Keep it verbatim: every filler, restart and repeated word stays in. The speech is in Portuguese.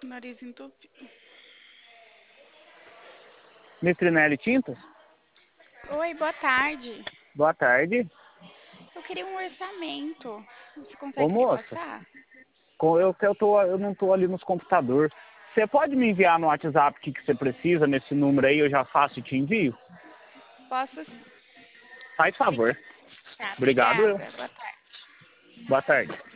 Nariz entupido. Mestrinelli Tintas? Oi, boa tarde. Boa tarde. Eu queria um orçamento. Você Ô, consegue me moça, passar? com- eu, eu, tô, eu não tô ali nos computadores. Você pode me enviar no WhatsApp o que, que você precisa nesse número aí? Eu já faço e te envio? Posso? Faz favor. Tá, Obrigado, eu. obrigada. Boa tarde. Boa tarde.